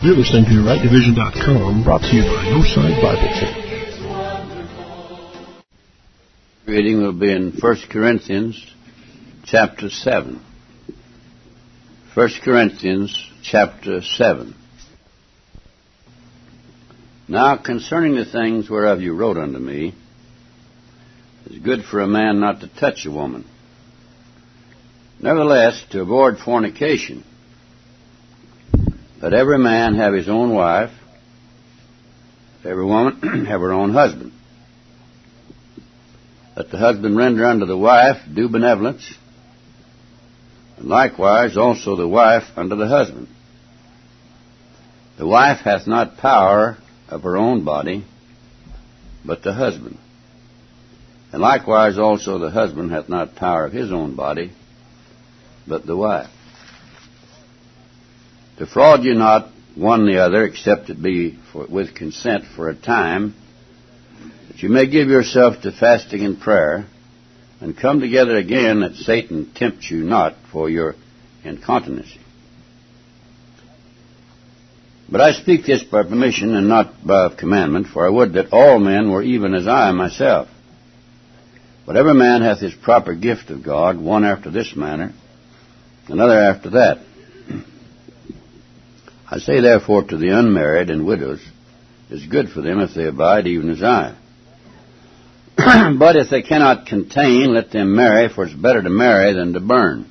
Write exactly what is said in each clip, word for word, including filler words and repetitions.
You're listening to right division dot com, brought to you by Northside Bible Church. Reading will be in First Corinthians chapter seven. First Corinthians chapter seven. Now concerning the things whereof you wrote unto me, it is good for a man not to touch a woman. Nevertheless, to avoid fornication, let every man have his own wife, every woman have her own husband. Let the husband render unto the wife due benevolence, and likewise also the wife unto the husband. The wife hath not power of her own body, but the husband. And likewise also the husband hath not power of his own body, but the wife. Defraud you not one the other, except it be for, with consent for a time, that you may give yourself to fasting and prayer, and come together again, that Satan tempt you not for your incontinency. But I speak this by permission, and not by commandment, for I would that all men were even as I myself. But every man hath his proper gift of God, one after this manner, another after that. I say therefore to the unmarried and widows, it is good for them if they abide even as I. But if they cannot contain, let them marry, for it's better to marry than to burn.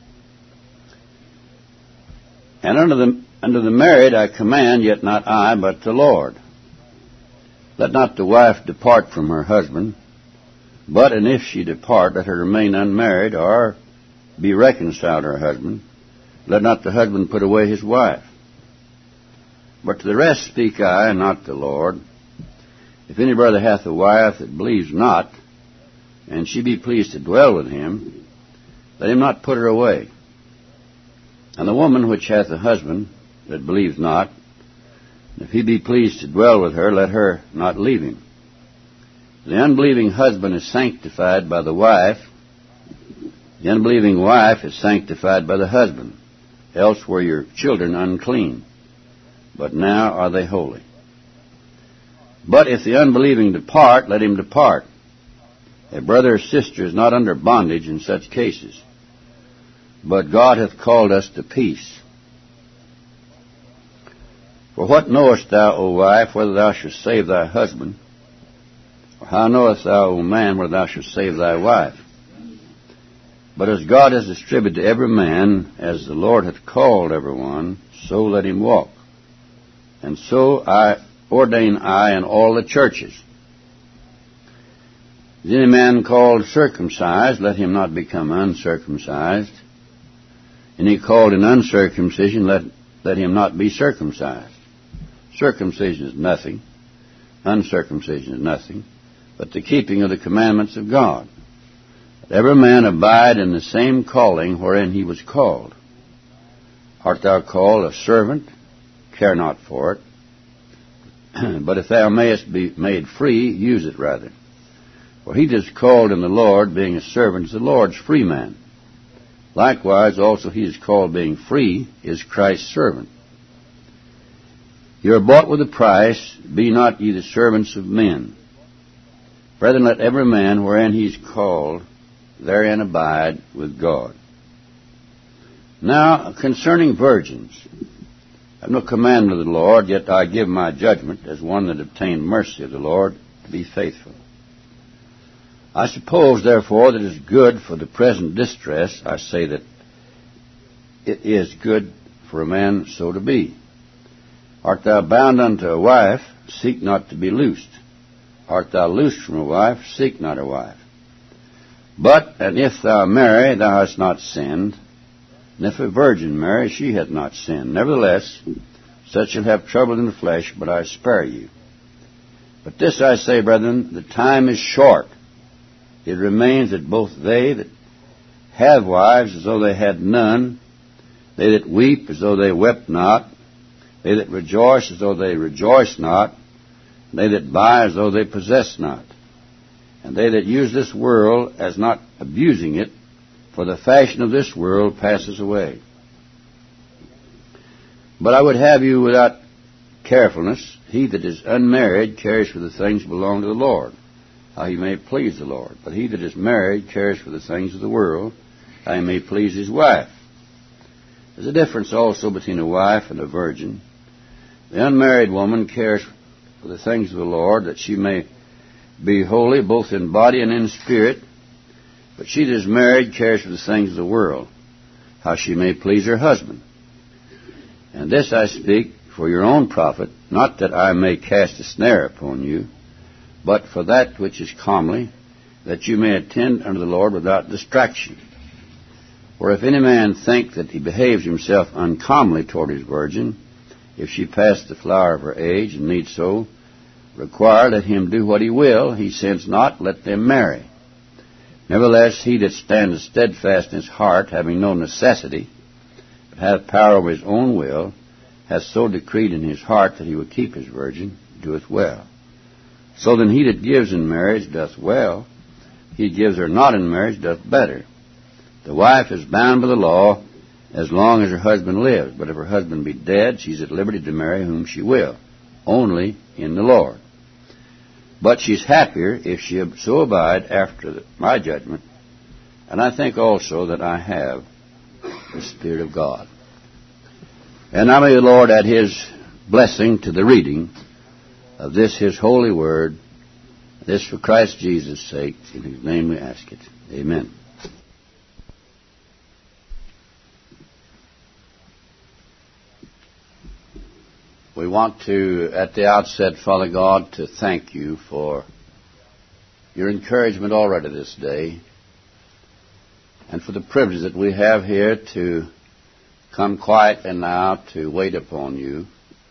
And unto the, unto the married I command, yet not I, but the Lord. Let not the wife depart from her husband, but, and if she depart, let her remain unmarried, or be reconciled to her husband. Let not the husband put away his wife. But to the rest speak I, and not the Lord. If any brother hath a wife that believes not, and she be pleased to dwell with him, let him not put her away. And the woman which hath a husband that believes not, if he be pleased to dwell with her, let her not leave him. The unbelieving husband is sanctified by the wife. The unbelieving wife is sanctified by the husband. Else were your children unclean, but now are they holy. But if the unbelieving depart, let him depart. A brother or sister is not under bondage in such cases, but God hath called us to peace. For what knowest thou, O wife, whether thou shouldst save thy husband? Or how knowest thou, O man, whether thou shouldst save thy wife? But as God has distributed to every man, as the Lord hath called every one, so let him walk. And so I ordain I in all the churches. Is any man called circumcised, let him not become uncircumcised. Any called in uncircumcision, let, let him not be circumcised. Circumcision is nothing, uncircumcision is nothing, but the keeping of the commandments of God. Let every man abide in the same calling wherein he was called. Art thou called a servant? Care not for it. But if thou mayest be made free, use it rather. For he that is called in the Lord, being a servant, is the Lord's free man. Likewise also he is called, being free, is Christ's servant. You are bought with a price, be not ye the servants of men. Brethren, let every man wherein he is called, therein abide with God. Now, concerning virgins, I have no commandment of the Lord, yet I give my judgment as one that obtained mercy of the Lord to be faithful. I suppose, therefore, that it is good for the present distress. I say that it is good for a man so to be. Art thou bound unto a wife, seek not to be loosed. Art thou loosed from a wife, seek not a wife. But, and if thou marry, thou hast not sinned. And if a virgin marry, she hath not sinned. Nevertheless, such shall have trouble in the flesh, but I spare you. But this I say, brethren, the time is short. It remains that both they that have wives as though they had none, they that weep as though they wept not, they that rejoice as though they rejoice not, they that buy as though they possess not, and they that use this world as not abusing it, for the fashion of this world passes away. But I would have you without carefulness, he that is unmarried cares for the things that belong to the Lord, how he may please the Lord. But he that is married cares for the things of the world, how he may please his wife. There's a difference also between a wife and a virgin. The unmarried woman cares for the things of the Lord, that she may be holy both in body and in spirit. But she that is married cares for the things of the world, how she may please her husband. And this I speak for your own profit, not that I may cast a snare upon you, but for that which is comely, that you may attend unto the Lord without distraction. For if any man think that he behaves himself uncomely toward his virgin, if she pass the flower of her age, and need so require, let him do what he will, he sins not, let them marry. Nevertheless, he that standeth steadfast in his heart, having no necessity, but hath power over his own will, hath so decreed in his heart that he will keep his virgin, doeth well. So then he that gives in marriage doth well, he that gives her not in marriage doth better. The wife is bound by the law as long as her husband lives, but if her husband be dead, she is at liberty to marry whom she will, only in the Lord. But she's happier if she so abide after the, my judgment, and I think also that I have the Spirit of God. And I may the Lord add His blessing to the reading of this His holy word, this for Christ Jesus' sake. In His name we ask it. Amen. We want to, at the outset, Father God, to thank you for your encouragement already this day, and for the privilege that we have here to come quietly now to wait upon you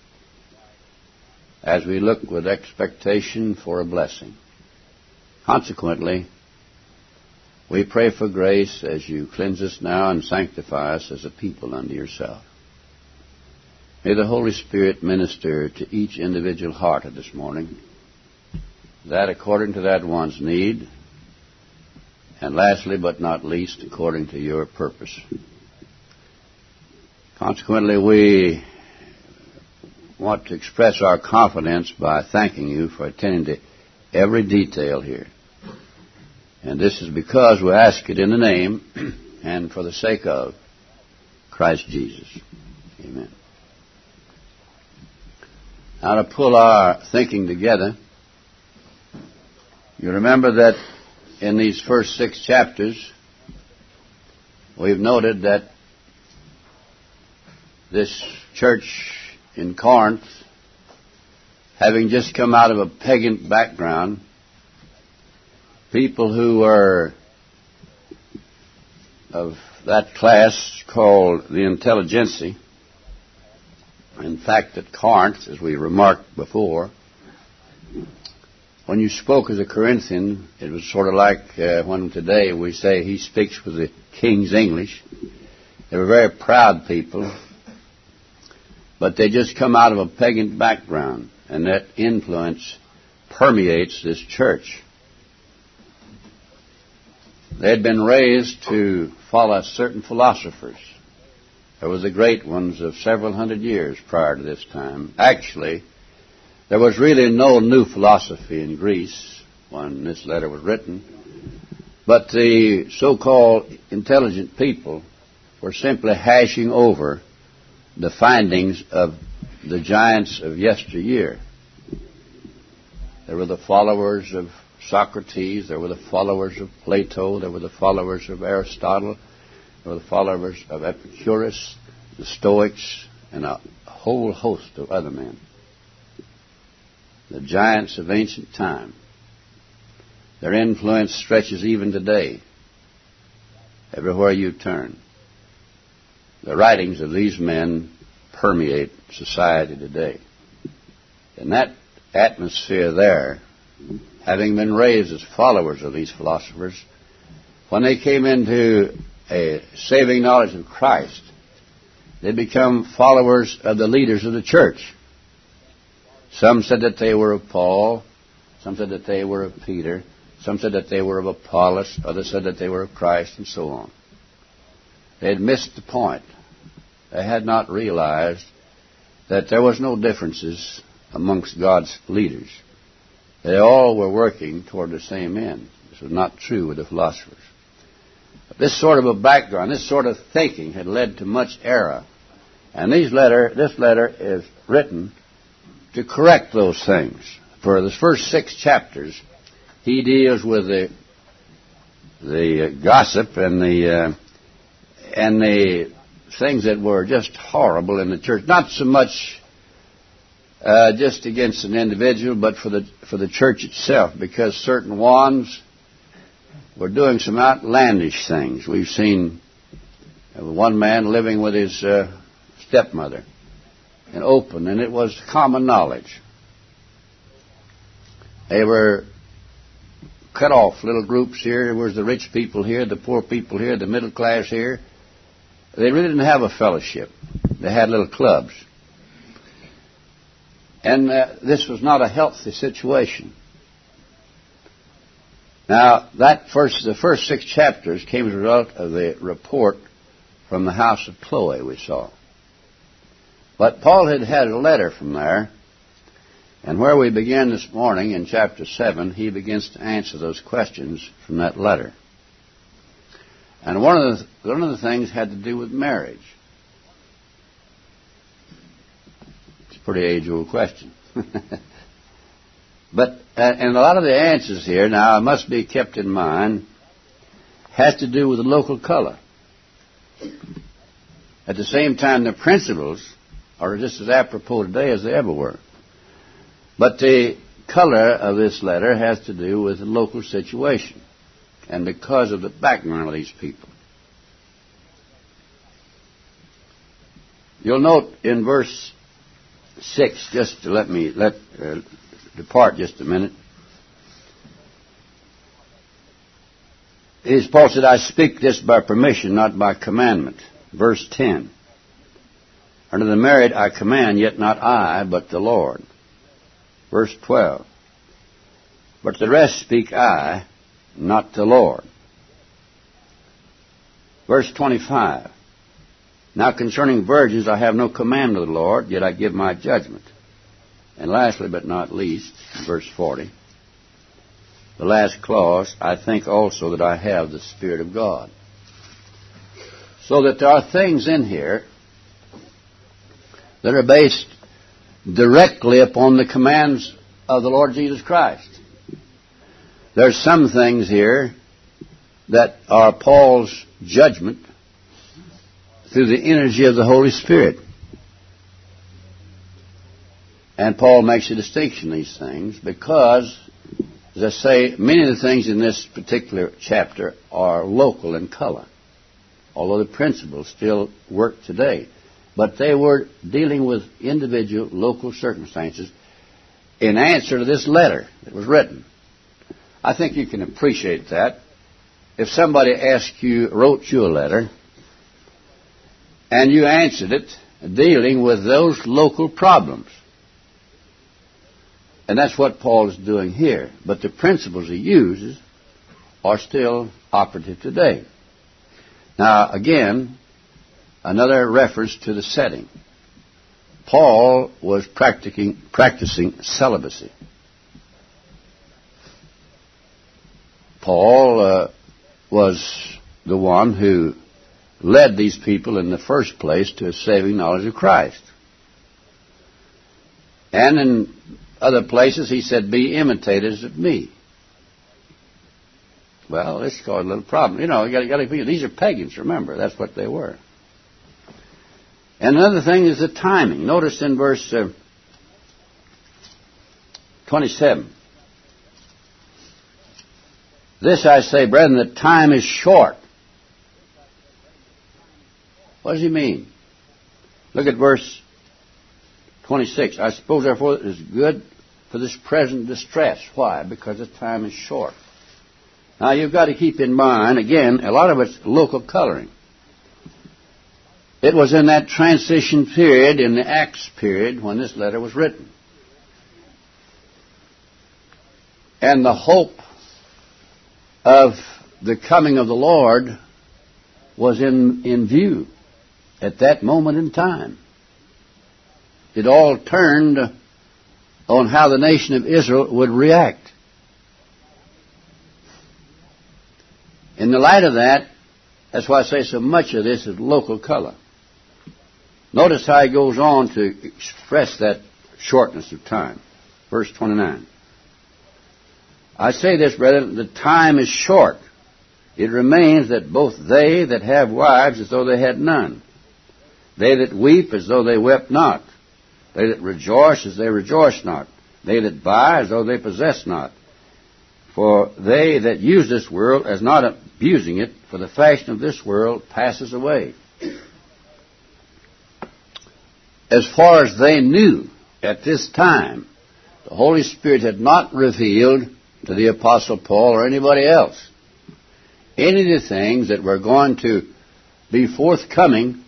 as we look with expectation for a blessing. Consequently, we pray for grace as you cleanse us now and sanctify us as a people unto yourself. May the Holy Spirit minister to each individual heart of this morning, that according to that one's need, and lastly but not least, according to your purpose. Consequently, we want to express our confidence by thanking you for attending to every detail here. And this is because we ask it in the name and for the sake of Christ Jesus. Amen. Now, to pull our thinking together, you remember that in these first six chapters, we've noted that this church in Corinth, having just come out of a pagan background, people who were of that class called the intelligentsia. In fact, at Corinth, as we remarked before, when you spoke as a Corinthian, it was sort of like uh, when today we say he speaks with the King's English. They were very proud people, but they just come out of a pagan background, and that influence permeates this church. They had been raised to follow certain philosophers. There were the great ones of several hundred years prior to this time. Actually, there was really no new philosophy in Greece when this letter was written, but the so-called intelligent people were simply hashing over the findings of the giants of yesteryear. There were the followers of Socrates, there were the followers of Plato, there were the followers of Aristotle, there were the followers of Epicurus, the Stoics, and a whole host of other men. The giants of ancient time. Their influence stretches even today, everywhere you turn. The writings of these men permeate society today. In that atmosphere there, having been raised as followers of these philosophers, when they came into a saving knowledge of Christ, they become followers of the leaders of the church. Some said that they were of Paul, some said that they were of Peter, some said that they were of Apollos, others said that they were of Christ, and so on. They had missed the point. They had not realized that there was no differences amongst God's leaders. They all were working toward the same end. This was not true with the philosophers. But this sort of a background, this sort of thinking had led to much error. And these letter, this letter is written to correct those things. For the first six chapters, he deals with the the uh, gossip and the uh, and the things that were just horrible in the church. Not so much uh, just against an individual, but for the for the church itself, because certain ones were doing some outlandish things. We've seen one man living with his uh, stepmother in open, and it was common knowledge. They were cut off, little groups here. There was the rich people here, the poor people here, the middle class here. They really didn't have a fellowship. They had little clubs. And uh, this was not a healthy situation. Now, that first, the first six chapters came as a result of the report from the house of Chloe we saw. But Paul had had a letter from there, and where we began this morning in chapter seven, he begins to answer those questions from that letter. And one of the, one of the things had to do with marriage. It's a pretty age-old question. But, uh, and a lot of the answers here, now it must be kept in mind, has to do with the local color. At the same time, the principles are just as apropos today as they ever were. But the color of this letter has to do with the local situation and because of the background of these people. You'll note in verse six, just to let me let uh, depart just a minute, is Paul said, I speak this by permission, not by commandment. Verse ten, unto the married I command, yet not I, but the Lord. Verse twelve, but the rest speak I, not the Lord. Verse twenty-five, now concerning virgins I have no command of the Lord, yet I give my judgment. And lastly, but not least, verse forty, the last clause, I think also that I have the Spirit of God. So that there are things in here that are based directly upon the commands of the Lord Jesus Christ. There's some things here that are Paul's judgment through the energy of the Holy Spirit. And Paul makes a distinction in these things because, as I say, many of the things in this particular chapter are local in color, although the principles still work today. But they were dealing with individual local circumstances in answer to this letter that was written. I think you can appreciate that. If somebody asked you, wrote you a letter, and you answered it dealing with those local problems. And that's what Paul is doing here. But the principles he uses are still operative today. Now, again, another reference to the setting. Paul was practicing, practicing celibacy. Paul uh, was the one who led these people in the first place to a saving knowledge of Christ. And in other places he said, be imitators of me. Well, this caused a little problem. You know, you got to these are pagans, remember. That's what they were. And another thing is the timing. Notice in verse uh, twenty-seven. This I say, brethren, the time is short. What does he mean? Look at verse twenty-six. I suppose, therefore, it is good for this present distress. Why? Because the time is short. Now, you've got to keep in mind, again, a lot of it's local coloring. It was in that transition period, in the Acts period, when this letter was written. And the hope of the coming of the Lord was in, in view at that moment in time. it all turned on how the nation of Israel would react. In the light of that, that's why I say so much of this is local color. Notice how he goes on to express that shortness of time. Verse twenty-nine. I say this, brethren, the time is short. It remains that both they that have wives as though they had none, they that weep as though they wept not, they that rejoice as they rejoice not, they that buy as though they possess not. For they that use this world as not abusing it, for the fashion of this world passes away. As far as they knew at this time, the Holy Spirit had not revealed to the Apostle Paul or anybody else any of the things that were going to be forthcoming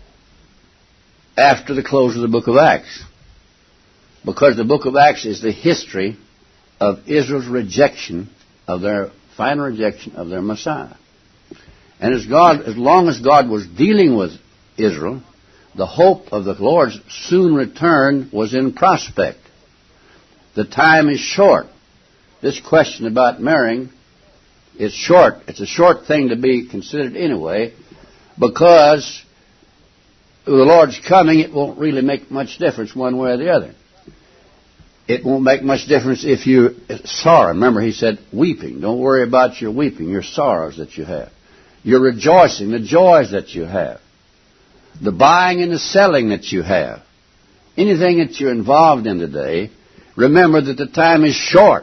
after the close of the book of Acts. Because the book of Acts is the history of Israel's rejection of their final rejection of their Messiah. And as God, as long as God was dealing with Israel, the hope of the Lord's soon return was in prospect. The time is short. This question about marrying is short. It's a short thing to be considered anyway, because with the Lord's coming, it won't really make much difference one way or the other. It won't make much difference if you sorrow. Remember, he said, weeping. Don't worry about your weeping, your sorrows that you have. Your rejoicing, the joys that you have. The buying and the selling that you have. Anything that you're involved in today, remember that the time is short.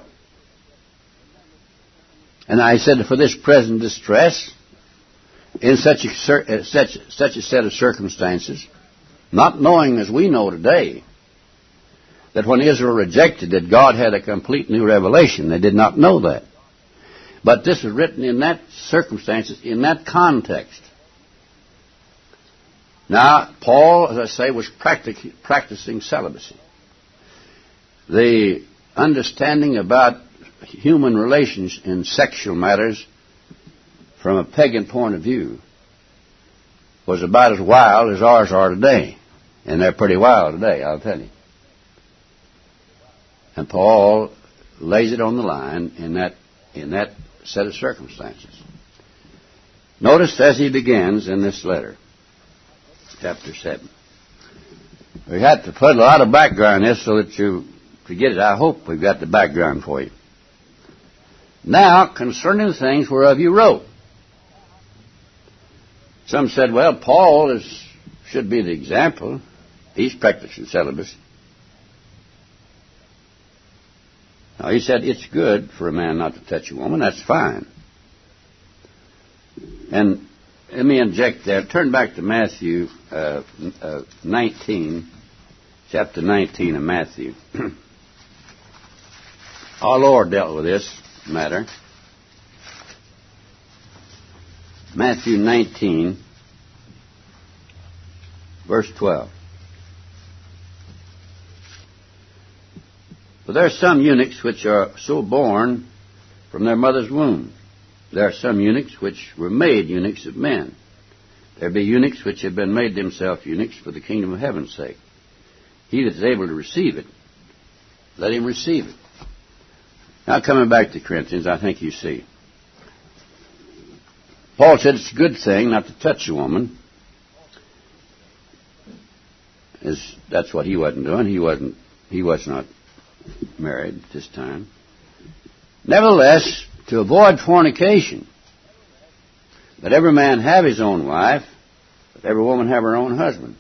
And I said, for this present distress, in such a, such, such a set of circumstances, not knowing as we know today, that when Israel rejected it, God had a complete new revelation. They did not know that. But this is written in that circumstances, in that context. Now, Paul, as I say, was practic- practicing celibacy. The understanding about human relations in sexual matters from a pagan point of view was about as wild as ours are today. And they're pretty wild today, I'll tell you. And Paul lays it on the line in that in that set of circumstances. Notice as he begins in this letter, chapter seven. We had to put a lot of background in this so that you to get it. I hope we've got the background for you. Now, concerning the things whereof you wrote. Some said, well, Paul is should be the example. He's practicing celibacy. Now, he said it's good for a man not to touch a woman. That's fine. And let me inject there. Turn back to Matthew uh, uh, nineteen, chapter nineteen of Matthew. Our Lord dealt with this matter. Matthew nineteen, verse twelve. For there are some eunuchs which are so born from their mother's womb. There are some eunuchs which were made eunuchs of men. There be eunuchs which have been made themselves eunuchs for the kingdom of heaven's sake. He that is able to receive it, let him receive it. Now coming back to Corinthians, I think you see. Paul said it's a good thing not to touch a woman. As that's what he wasn't doing. He wasn't. He was not married at this time. Nevertheless, to avoid fornication, let every man have his own wife, let every woman have her own husband.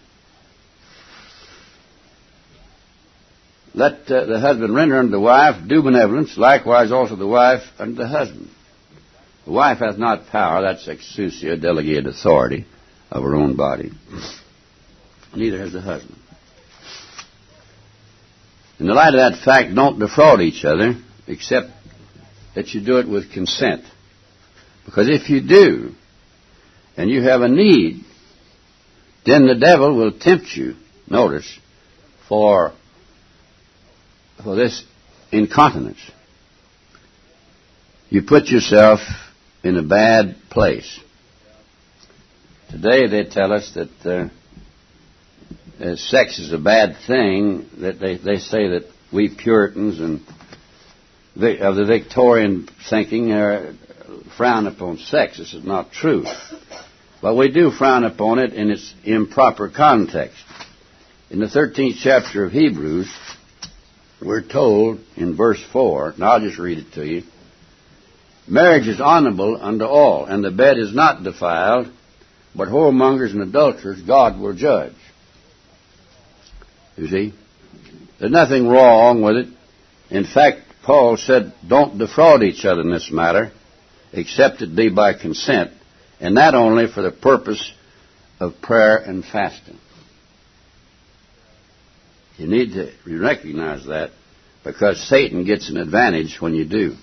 Let uh, the husband render unto the wife due benevolence, likewise also the wife unto the husband. The wife hath not power, that's exousia, delegated authority of her own body. Neither has the husband. In the light of that fact, don't defraud each other, except that you do it with consent. Because if you do, and you have a need, then the devil will tempt you, notice, for, for this incontinence. You put yourself in a bad place. Today they tell us that uh, uh, sex is a bad thing, that they, they say that we Puritans and the, of the Victorian thinking uh, frown upon sex. This is not true. But we do frown upon it in its improper context. In the thirteenth chapter of Hebrews, we're told in verse four, and I'll just read it to you, marriage is honorable unto all, and the bed is not defiled, but whoremongers and adulterers God will judge. You see? There's nothing wrong with it. In fact, Paul said, don't defraud each other in this matter, except it be by consent, and that only for the purpose of prayer and fasting. You need to recognize that, because Satan gets an advantage when you do.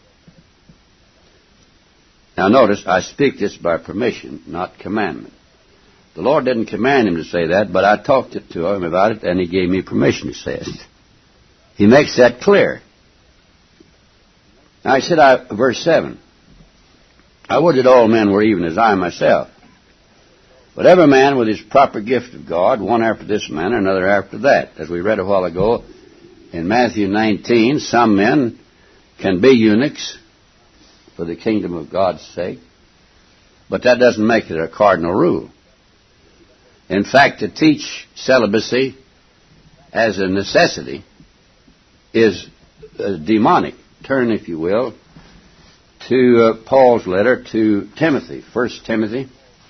Now notice, I speak this by permission, not commandment. The Lord didn't command him to say that, but I talked it to him about it, and he gave me permission to say it. He makes that clear. Now he said, I, verse seven, I would that all men were even as I myself. But every man with his proper gift of God, one after this manner, another after that. As we read a while ago in Matthew nineteen, some men can be eunuchs for the kingdom of God's sake, but that doesn't make it a cardinal rule. In fact, to teach celibacy as a necessity is uh, demonic. Turn, if you will, to uh, Paul's letter to Timothy, First Timothy,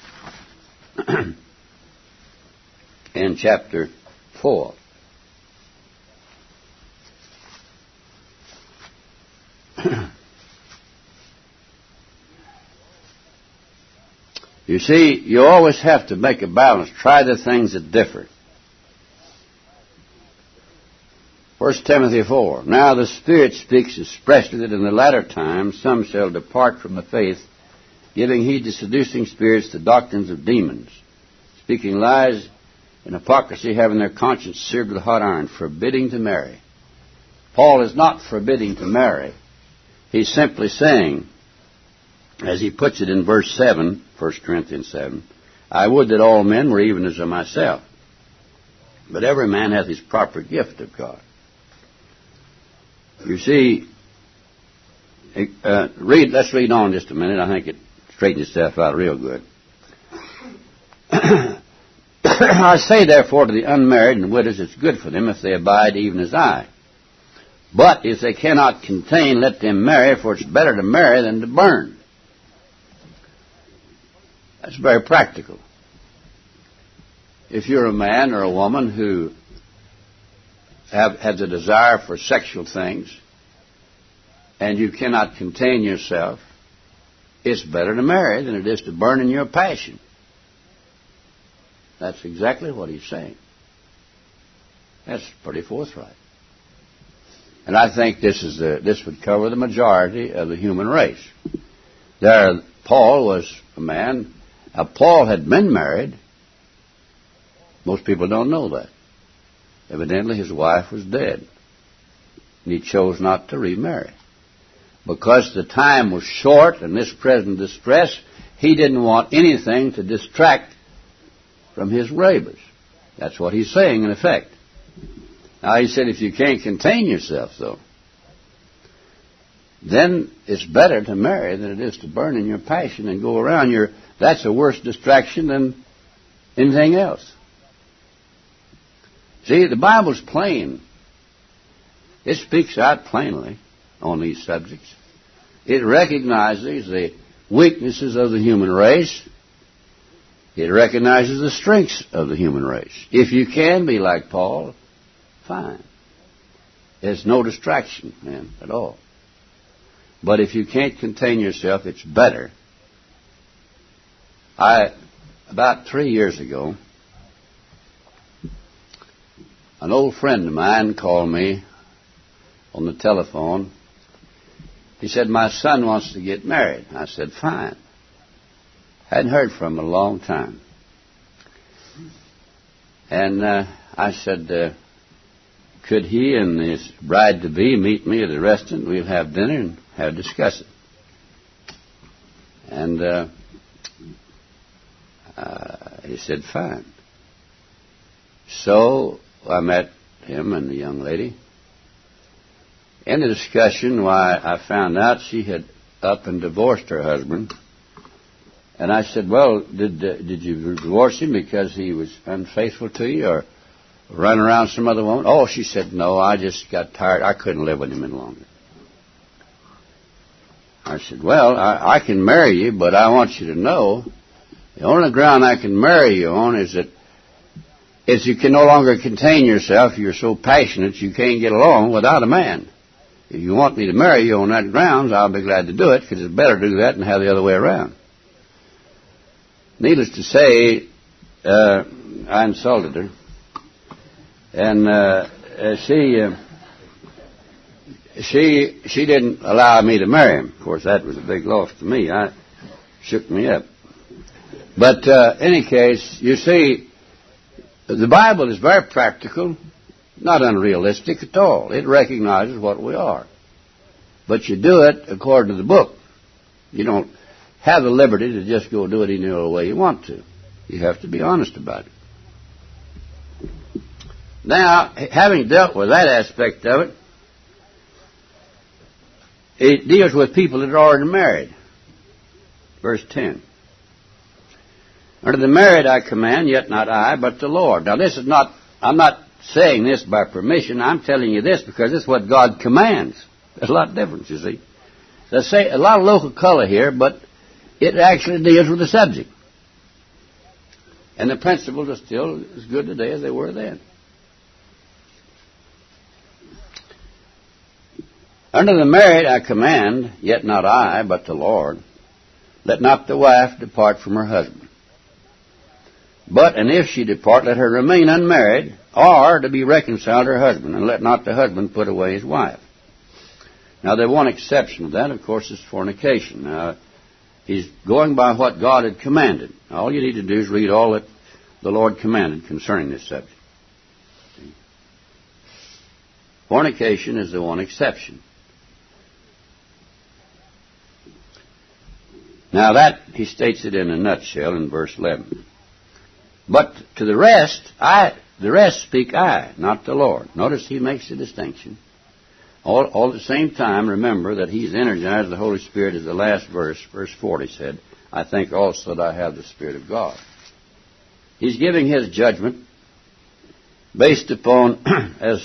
in chapter four. You see, you always have to make a balance. Try the things that differ. First Timothy four. Now the Spirit speaks expressly that in the latter times some shall depart from the faith, giving heed to seducing spirits, to doctrines of demons, speaking lies and hypocrisy, having their conscience seared with hot iron, forbidding to marry. Paul is not forbidding to marry. He's simply saying, as he puts it in verse seven, First Corinthians seven, I would that all men were even as I myself, but every man hath his proper gift of God. You see, uh, read. Let's read on just a minute. I think it straightens itself out real good. I say, therefore, to the unmarried and widows, it's good for them if they abide even as I. But if they cannot contain, let them marry, for it's better to marry than to burn. That's very practical. If you're a man or a woman who have, has a desire for sexual things and you cannot contain yourself, it's better to marry than it is to burn in your passion. That's exactly what he's saying. That's pretty forthright. And I think this is the, this would cover the majority of the human race. There, Paul was a man. Now, Paul had been married. Most people don't know that. Evidently, his wife was dead, and he chose not to remarry. Because the time was short and this present distress, he didn't want anything to distract from his labors. That's what he's saying, in effect. Now, he said, if you can't contain yourself, though, then it's better to marry than it is to burn in your passion and go around your... That's a worse distraction than anything else. See, the Bible's plain. It speaks out plainly on these subjects. It recognizes the weaknesses of the human race. It recognizes the strengths of the human race. If you can be like Paul, fine. There's no distraction, man, at all. But if you can't contain yourself, it's better. I, about three years ago, an old friend of mine called me on the telephone. He said, my son wants to get married. I said, fine. Hadn't heard from him in a long time. And uh, I said, uh, could he and his bride-to-be meet me at the restaurant? We'll have dinner and have discuss it. And uh, uh, he said, fine. So I met him and the young lady. In the discussion, why, I found out she had up and divorced her husband. And I said, well, did uh, did you divorce him because he was unfaithful to you or run around some other woman? Oh, she said, no, I just got tired. I couldn't live with him any longer. I said, well, I, I can marry you, but I want you to know the only ground I can marry you on is that is you can no longer contain yourself. You're so passionate you can't get along without a man. If you want me to marry you on that grounds, I'll be glad to do it, because it's better to do that than have the other way around. Needless to say, uh, I insulted her. And uh, uh, she uh, she she didn't allow me to marry him. Of course, that was a big loss to me. I shook me up. But uh, any case, you see, the Bible is very practical, not unrealistic at all. It recognizes what we are. But you do it according to the book. You don't have the liberty to just go do it any other way you want to. You have to be honest about it. Now, having dealt with that aspect of it, it deals with people that are already married. Verse ten. Unto the married I command, yet not I, but the Lord. Now this is not, I'm not saying this by permission. I'm telling you this because this is what God commands. There's a lot of difference, you see. There's say a lot of local color here, but it actually deals with the subject. And the principles are still as good today as they were then. Unto the married I command, yet not I, but the Lord. Let not the wife depart from her husband. But, and if she depart, let her remain unmarried, or to be reconciled to her husband, and let not the husband put away his wife. Now, there's one exception to that, of course, is fornication. Now, he's going by what God had commanded. All you need to do is read all that the Lord commanded concerning this subject. Fornication is the one exception. Now, that, he states it in a nutshell in verse eleven. But to the rest, I, the rest speak I, not the Lord. Notice he makes a distinction. All, all at the same time, remember that he's energized the Holy Spirit is the last verse. Verse forty said, I think also that I have the Spirit of God. He's giving his judgment based upon, as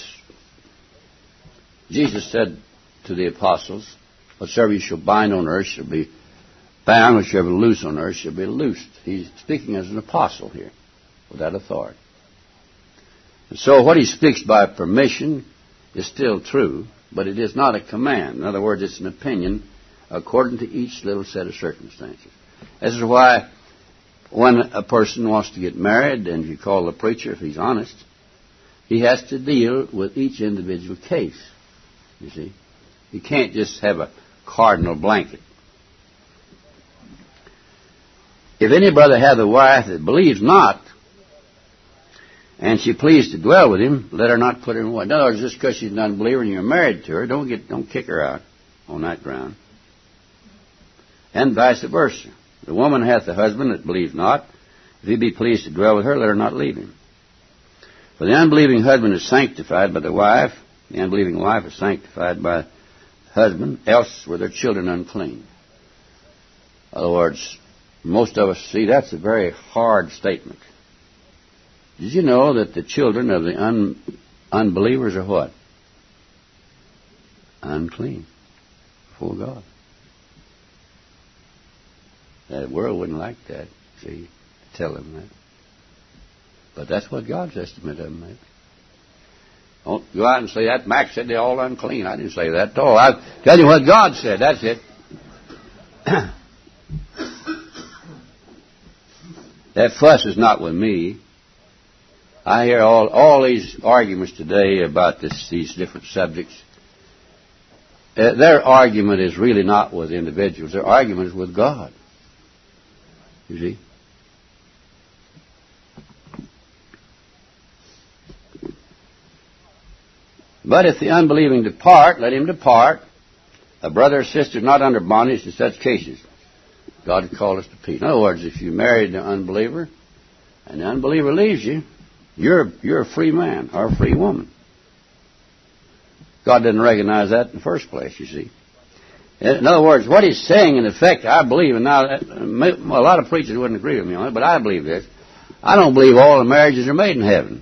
Jesus said to the apostles, whatsoever you shall bind on earth shall be bound, whatsoever loose on earth shall be loosed. He's speaking as an apostle here, with that authority. And so what he speaks by permission is still true, but it is not a command. In other words, it's an opinion according to each little set of circumstances. This is why when a person wants to get married, and you call the preacher, if he's honest, he has to deal with each individual case, you see. You can't just have a cardinal blanket. If any brother hath a wife that believes not, and she pleased to dwell with him, let her not put her away. In other words, just because she's an unbeliever and you're married to her, don't get, don't kick her out on that ground. And vice versa. The woman hath a husband that believes not. If he be pleased to dwell with her, let her not leave him. For the unbelieving husband is sanctified by the wife. The unbelieving wife is sanctified by the husband. Else were their children unclean. In other words, most of us see that's a very hard statement. Did you know that the children of the un- unbelievers are what? Unclean before God. The world wouldn't like that, see, to tell them that. But that's what God's estimate of them is. Don't go out and say that Max said they're all unclean. I didn't say that at all. I'll tell you what God said. That's it. That fuss is not with me. I hear all, all these arguments today about this, these different subjects. Uh, their argument is really not with individuals. Their argument is with God. You see? But if the unbelieving depart, let him depart. A brother or sister is not under bondage in such cases. God called us to peace. In other words, if you married an unbeliever and the unbeliever leaves you, You're, you're a free man or a free woman. God didn't recognize that in the first place, you see. In other words, what he's saying, in effect, I believe, and now a lot of preachers wouldn't agree with me on it, but I believe this. I don't believe all the marriages are made in heaven.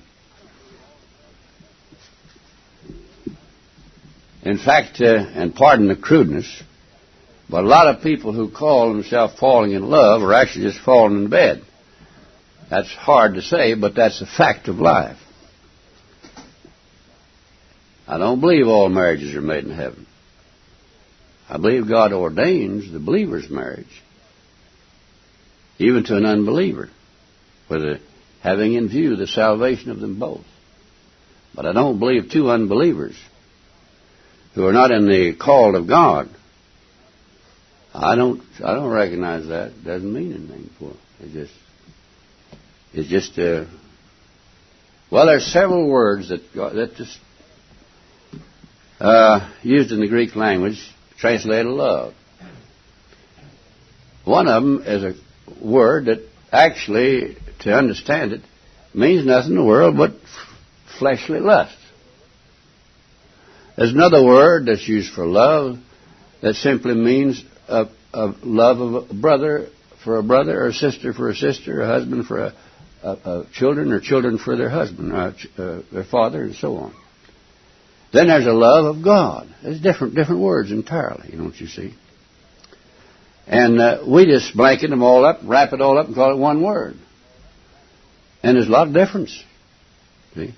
In fact, uh, and pardon the crudeness, but a lot of people who call themselves falling in love are actually just falling in bed. That's hard to say, but that's a fact of life. I don't believe all marriages are made in heaven. I believe God ordains the believer's marriage, even to an unbeliever, with a, having in view the salvation of them both. But I don't believe two unbelievers who are not in the call of God. I don't. I don't recognize that. It doesn't mean anything for them. It just. It's just. Uh, well, there's several words that God, that just uh, used in the Greek language. Translated love. One of them is a word that actually, to understand it, means nothing in the world but fleshly lust. There's another word that's used for love that simply means a, a love of a brother for a brother, or a sister for a sister, a husband for a, a, a children, or children for their husband, uh, uh, their father, and so on. Then there's a love of God. There's different different words entirely, don't you see? And uh, we just blanket them all up, wrap it all up, and call it one word. And there's a lot of difference. See?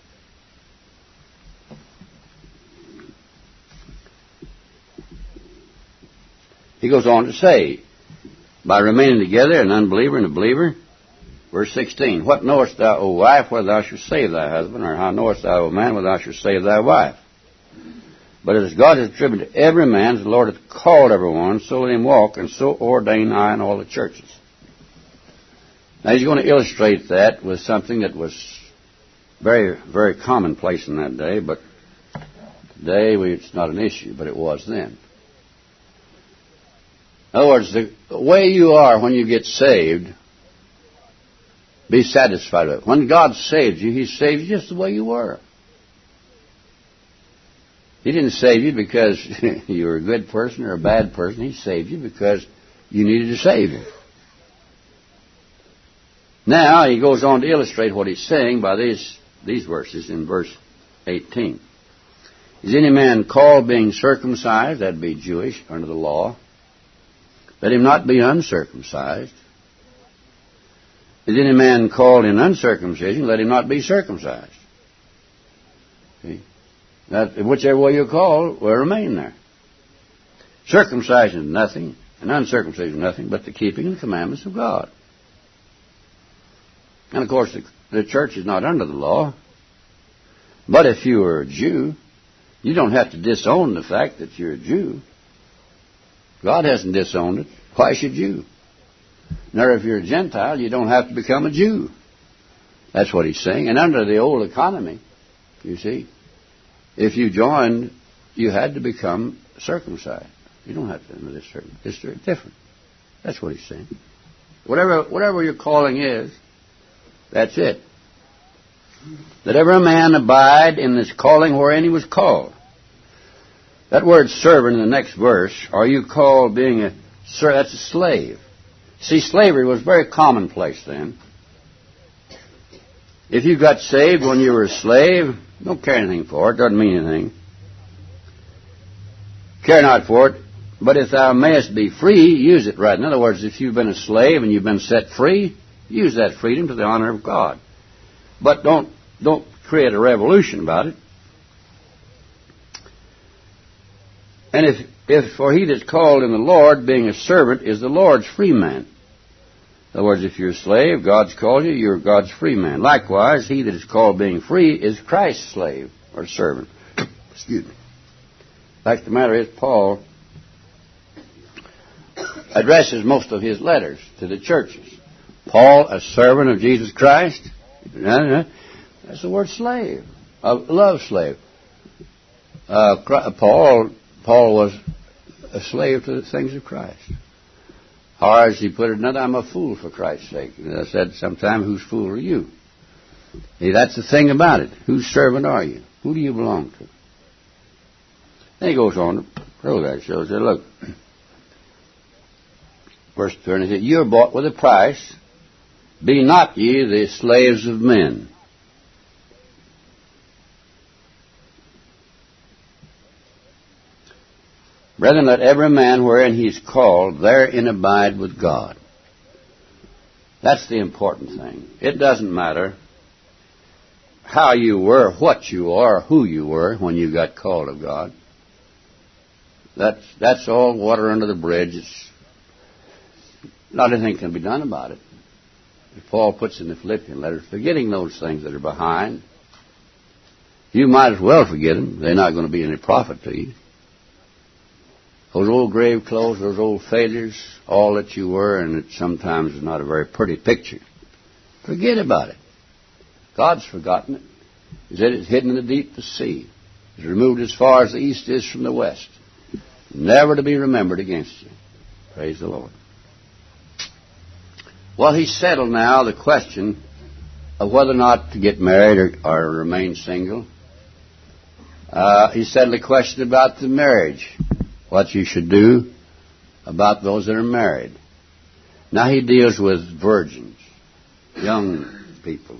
He goes on to say, by remaining together, an unbeliever and a believer. Verse sixteen, what knowest thou, O wife, whether thou shouldst save thy husband, or how knowest thou, O man, whether thou shouldst save thy wife? But as God has attributed to every man, as the Lord hath called every one, so let him walk, and so ordain I in all the churches. Now he's going to illustrate that with something that was very, very commonplace in that day, but today we, it's not an issue, but it was then. In other words, the way you are when you get saved, be satisfied with it. When God saves you, He saves you just the way you were. He didn't save you because you were a good person or a bad person. He saved you because you needed a Savior. Now, he goes on to illustrate what he's saying by these, these verses in verse eighteen. Is any man called being circumcised, that'd be Jewish under the law, let him not be uncircumcised. Is any man called in uncircumcision, let him not be circumcised. See? That, whichever way you're called will remain there. Circumcision is nothing, and uncircumcision is nothing but the keeping of the commandments of God. And of course, the, the church is not under the law. But if you are a Jew, you don't have to disown the fact that you're a Jew. God hasn't disowned it. Why should you? Nor if you're a Gentile, you don't have to become a Jew. That's what he's saying. And under the old economy, you see, if you joined, you had to become circumcised. You don't have to under this certain. It's different. That's what he's saying. Whatever, whatever your calling is, that's it. That every man abide in this calling wherein he was called. That word servant in the next verse, are you called being a servant? That's a slave. See, slavery was very commonplace then. If you got saved when you were a slave, don't care anything for it. Doesn't mean anything. Care not for it. But if thou mayest be free, use it right. In other words, if you've been a slave and you've been set free, use that freedom to the honor of God. But don't don't create a revolution about it. And if if for he that's called in the Lord, being a servant, is the Lord's free man. In other words, if you're a slave, God's called you, you're God's free man. Likewise, he that is called being free is Christ's slave or servant. Excuse me. In fact, the matter is, Paul addresses most of his letters to the churches. Paul, a servant of Jesus Christ. That's the word slave. A love slave. Uh, Paul, Paul was a slave to the things of Christ. Or as he put it another, I'm a fool for Christ's sake. And I said sometime, whose fool are you? See, that's the thing about it. Whose servant are you? Who do you belong to? Then he goes on to prove that. Shows that, look, verse thirty, he said, you are bought with a price. Be not ye the slaves of men. Brethren, let every man wherein he is called therein abide with God. That's the important thing. It doesn't matter how you were, what you are, who you were when you got called of God. That's that's all water under the bridge. It's not anything can be done about it. As Paul puts in the Philippian letter, forgetting those things that are behind, you might as well forget them. They're not going to be any profit to you. Those old grave clothes, those old failures, all that you were, and it sometimes is not a very pretty picture. Forget about it. God's forgotten it. He said it's hidden in the deepest sea. It's removed as far as the east is from the west. Never to be remembered against you. Praise the Lord. Well, he's settled now the question of whether or not to get married or, or remain single. Uh, he settled the question about the marriage, what you should do about those that are married. Now he deals with virgins, young people.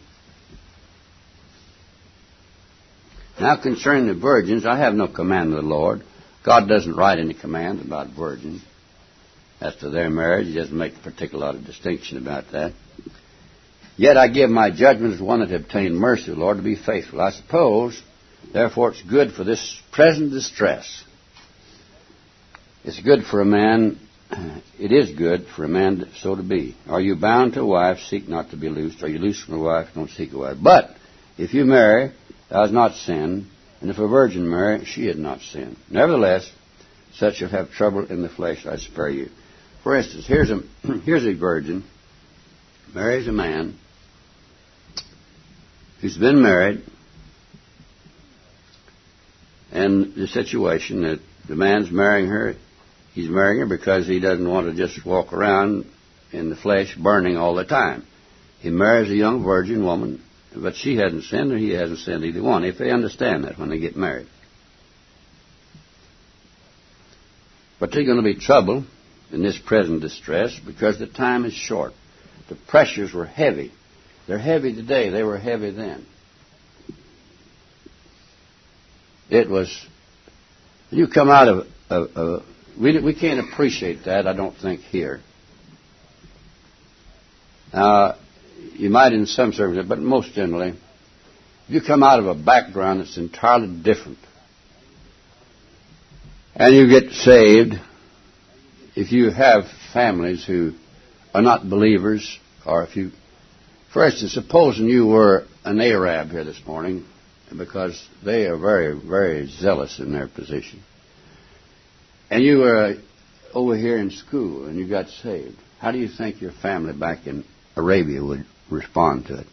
Now concerning the virgins, I have no command of the Lord. God doesn't write any command about virgins. As to their marriage, he doesn't make a particular lot of distinction about that. Yet I give my judgment as one that obtained mercy, Lord, to be faithful. I suppose, therefore, it's good for this present distress. It's good for a man, it is good for a man so to be. Are you bound to a wife, seek not to be loosed. Are you loosed from a wife, don't seek a wife. But if you marry, thou hast not sinned, and if a virgin marry, she had not sinned. Nevertheless, such shall have trouble in the flesh, I spare you. For instance, here's a here's a virgin, marries a man who's been married, and the situation that the man's marrying her, he's marrying her because he doesn't want to just walk around in the flesh burning all the time. He marries a young virgin woman, but she hasn't sinned or he hasn't sinned, either one, if they understand that when they get married. But there's going to be trouble in this present distress because the time is short. The pressures were heavy. They're heavy today. They were heavy then. It was, you come out of, of, of we, we can't appreciate that, I don't think, here. Now, you might in some circumstances, but most generally, you come out of a background that's entirely different. And you get saved. If you have families who are not believers, or if you, for instance, supposing you were an Arab here this morning, because they are very, very zealous in their position, and you were over here in school and you got saved, how do you think your family back in Arabia would respond to it?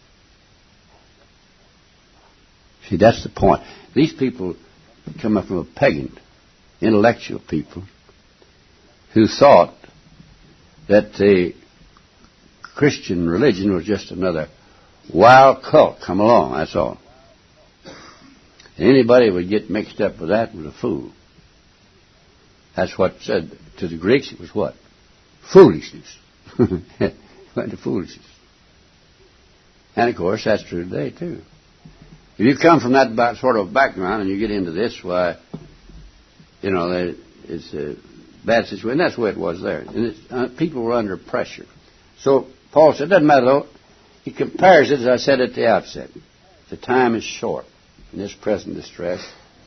See, that's the point. These people come up from a pagan, intellectual people who thought that the Christian religion was just another wild cult come along, that's all. And anybody would get mixed up with that was a fool. That's what said to the Greeks, it was what? Foolishness. It went to foolishness. And of course, that's true today too. If you come from that sort of background and you get into this, why, you know, it's a bad situation. That's the way it was there. And it's, uh, people were under pressure. So Paul said, it doesn't matter though. He compares it, as I said at the outset. The time is short in this present distress.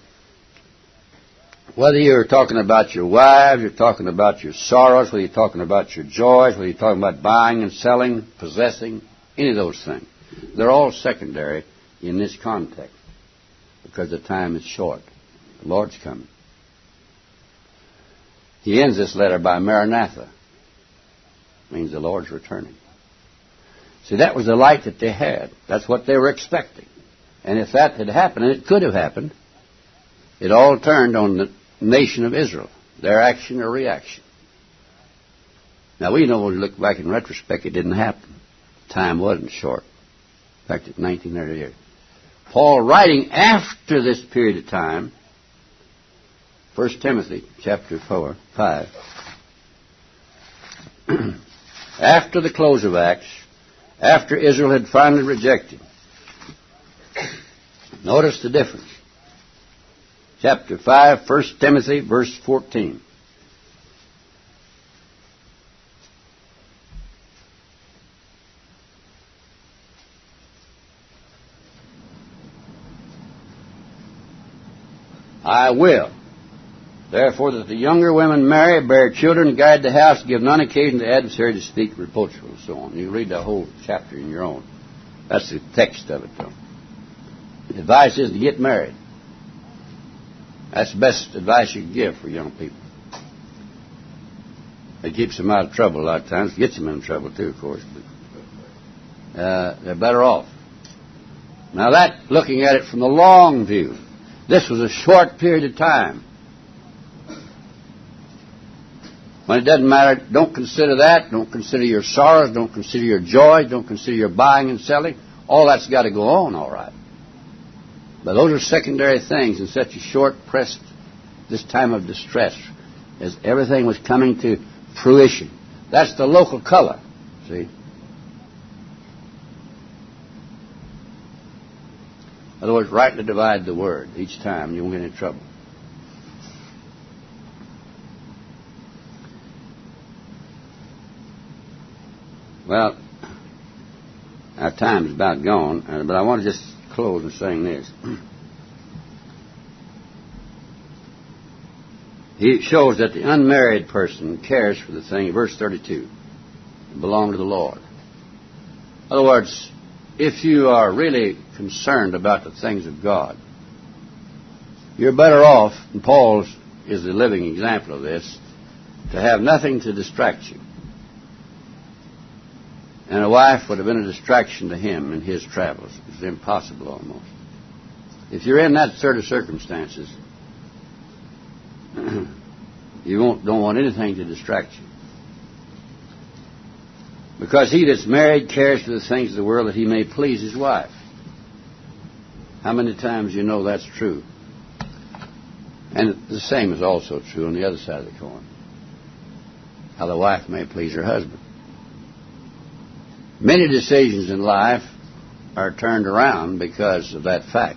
Whether you're talking about your wives, you're talking about your sorrows, whether you're talking about your joys, whether you're talking about buying and selling, possessing, any of those things. They're all secondary in this context because the time is short. The Lord's coming. He ends this letter by Maranatha. It means the Lord's returning. See, that was the light that they had. That's what they were expecting. And if that had happened, and it could have happened, it all turned on the nation of Israel, their action or reaction. Now, we know when we look back in retrospect, it didn't happen. Time wasn't short. In fact, it's nineteen thirty-eight. Paul, writing after this period of time, First Timothy chapter four, five, after the close of Acts, after Israel had finally rejected. Notice the difference. Chapter five, First Timothy, verse fourteen. I will, therefore, that the younger women marry, bear children, guide the house, give none occasion to the adversary to speak reproachful, and so on. You can read the whole chapter in your own. That's the text of it, though. The advice is to get married. That's the best advice you can give for young people. It keeps them out of trouble a lot of times. It gets them in trouble, too, of course. But, uh, they're better off. Now that, looking at it from the long view, this was a short period of time. When it doesn't matter, don't consider that. Don't consider your sorrows. Don't consider your joy. Don't consider your buying and selling. All that's got to go on, all right. But those are secondary things in such a short, pressed, this time of distress, as everything was coming to fruition. That's the local color, see. In other words, rightly divide the word each time, and you won't get any trouble. Well, our time's about gone, uh, but I want to just close with saying this. He shows that the unmarried person cares for the thing, verse thirty-two, belong to the Lord. In other words, if you are really concerned about the things of God, you're better off, and Paul is the living example of this, to have nothing to distract you. And a wife would have been a distraction to him in his travels. It was impossible almost. If you're in that sort of circumstances, you won't, don't want anything to distract you. Because he that's married cares for the things of the world that he may please his wife. How many times you know that's true? And the same is also true on the other side of the coin. How the wife may please her husband. Many decisions in life are turned around because of that fact.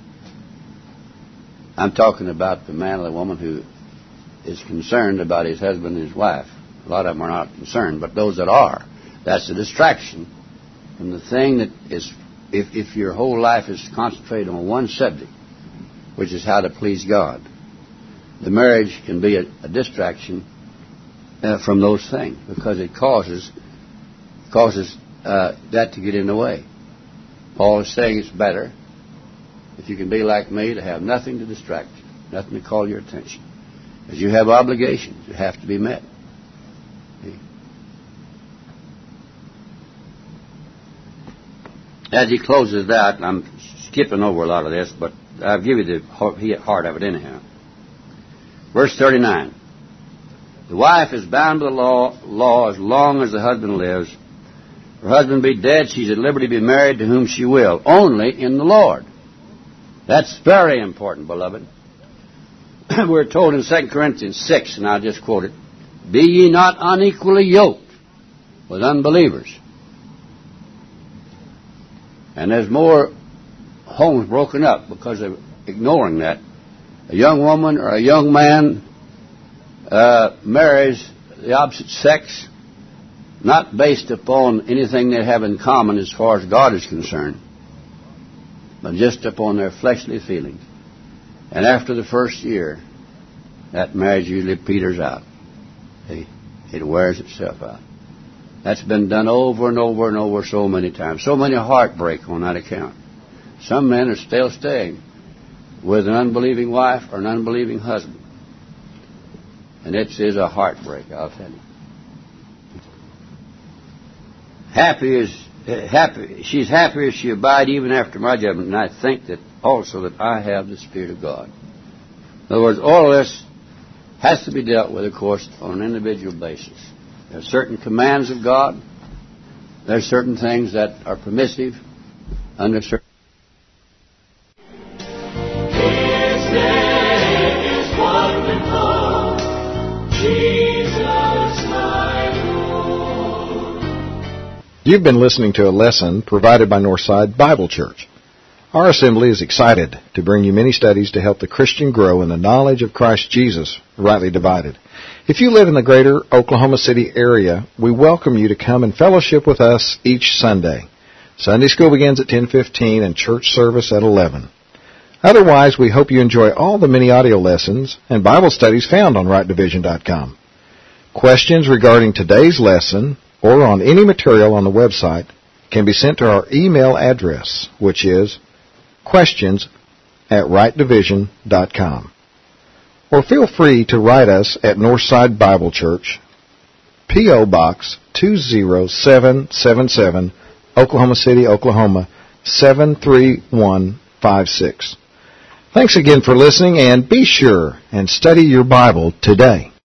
I'm talking about the man or the woman who is concerned about his husband and his wife. A lot of them are not concerned, but those that are, that's a distraction from the thing that is, if, if your whole life is concentrated on one subject, which is how to please God, the marriage can be a, a distraction uh, from those things because it causes causes uh, that to get in the way. Paul is saying it's better, if you can be like me, to have nothing to distract you, nothing to call your attention. Because you have obligations that have to be met. See? As he closes it out, I'm skipping over a lot of this, but I'll give you the heart of it anyhow. Verse thirty-nine. The wife is bound by the law, law as long as the husband lives. Her husband be dead, she's at liberty to be married to whom she will, only in the Lord. That's very important, beloved. We're told in Second Corinthians six, and I'll just quote it, be ye not unequally yoked with unbelievers. And there's more homes broken up because of ignoring that. A young woman or a young man uh, marries the opposite sex, not based upon anything they have in common as far as God is concerned, but just upon their fleshly feelings. And after the first year, that marriage usually peters out. See? It wears itself out. That's been done over and over and over so many times. So many heartbreak on that account. Some men are still staying with an unbelieving wife or an unbelieving husband. And it is a heartbreak, I'll tell you. Happy is happy. She's happy if she abide even after my judgment. And I think that also that I have the Spirit of God. In other words, all of this has to be dealt with, of course, on an individual basis. There are certain commands of God. There are certain things that are permissive. under certain You've been listening to a lesson provided by Northside Bible Church. Our assembly is excited to bring you many studies to help the Christian grow in the knowledge of Christ Jesus, rightly divided. If you live in the greater Oklahoma City area, we welcome you to come and fellowship with us each Sunday. Sunday school begins at ten fifteen and church service at eleven. Otherwise, we hope you enjoy all the many audio lessons and Bible studies found on right division dot com. Questions regarding today's lesson or on any material on the website can be sent to our email address, which is questions at right division dot com. Or feel free to write us at Northside Bible Church, P O. Box two zero seven seven seven, Oklahoma City, Oklahoma seven three one five six. Thanks again for listening, and be sure and study your Bible today.